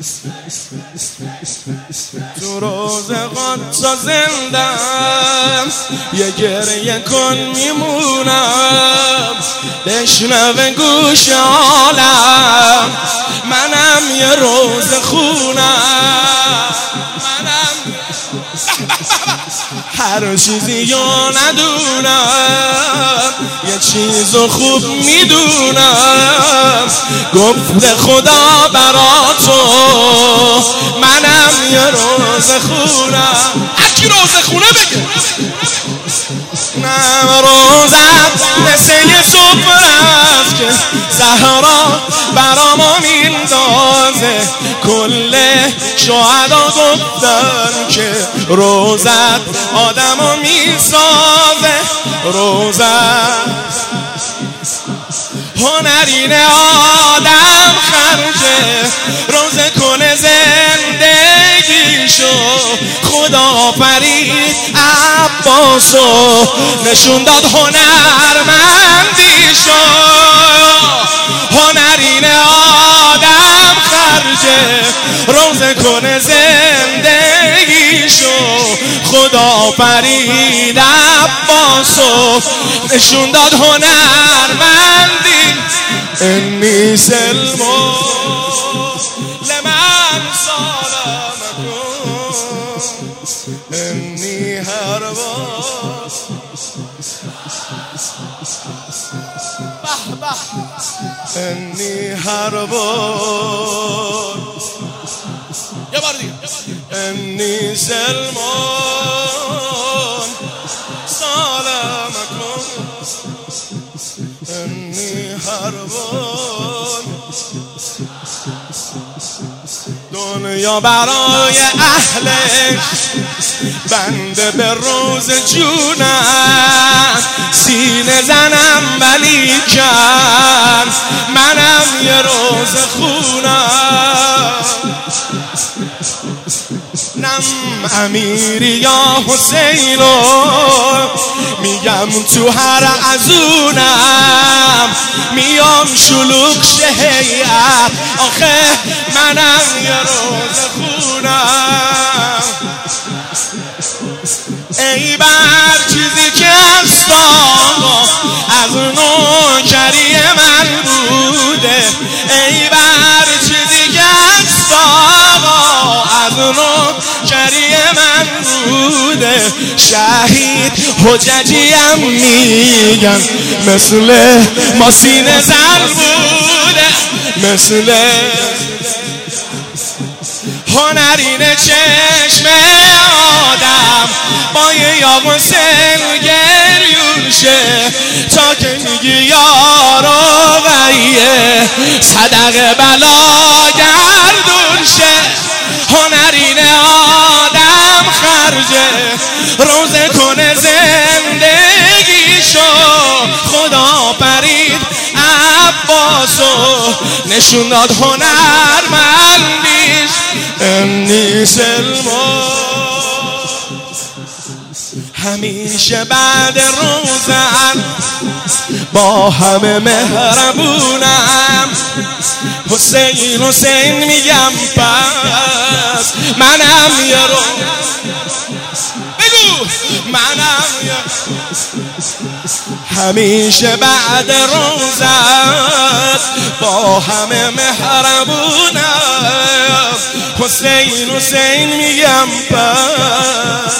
تو روزگان تا زندم یه گریه کن میمونم، بشنوه گوش عالم منم یه روز خونم، منم هر چیزی یا ندونم یه چیزو خوب میدونم، گفت خدا برا تو منم یه روز خونم. هرکی روز خونه بگه نم روزت مثل یه صبح رفت که زهرا برا ما میندازه، کل شهدا گفتن که روزت آدمو میسازه، روزت هنرین آدم خرجه، روزه کنه زندگیشو، خدا آفرید عباسو نشون داد هنرمندیشو، هنرین آدم خرجه، روزه کنه زندگیشو، خدا آفرید عباسو نشون داد هنرمندی. انی سلمو لمن سالمکم انی هرباس انی هرباس یه بار دیگه انی سلمان سالمکم انی هربان. دنیا برای اهلش بنده به روز جونم، سینه زنم ولی کن منم یه روز خونم، نم امیری یا حسینو میگم تو هر ازونم، میام شلوغ شهیت آخه منم یه روز خونم. ای بر چیزی که هست آقا از نوکری من بوده، ای بر چیزی که هست آقا از نوکری من بوده، شهید حججیم میگن مثل ماسین زن بوده، مثل هنرین چشم آدم با یه یاغ سنگریون شه، تا که میگی یارو غیه صدق بلا گردون شه، هنرین آدم خرجه، روزه کنه زندگیشو، خدا پرید عباسو نشون داد هنرمندیش. انی سلمان همیشه بعد روزن با همه مهربونم، حسین حسین میگم پس منم یه بگو منم همیشه بعد روزت با همه مهربونم، حسین حسین میگم پس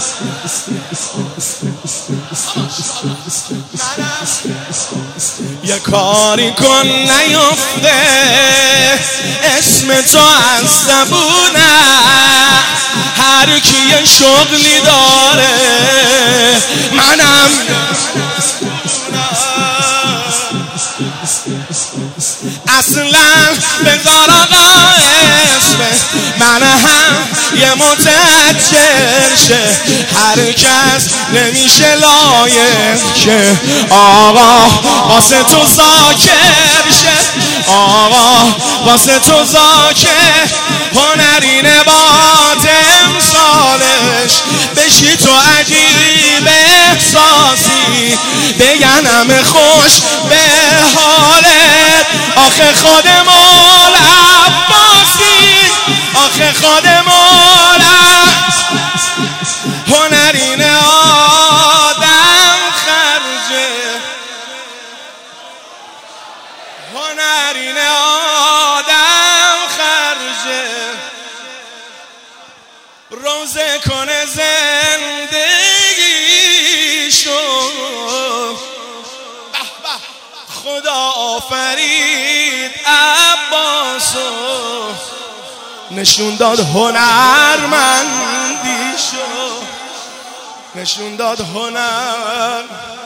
یه کاری کن نیفته اسم تو از زبونم، هر کی یه شغلی داره منم اصلا بذار آقا اسم من هم یه متأجر شه، هر کس نمیشه لایق که آقا واسه تو زاکر شه، آقا واسه تو زاکر، هنرین باد امسالش بشی تو عجیب احساسی، بگن همه خوش به حالت آخه خود مولا عباسی. هنرین آدم خرجه روزه کنه زندگیشو خدا آفرید عباسو نشون داد هنرمندیشو نشون داد هنر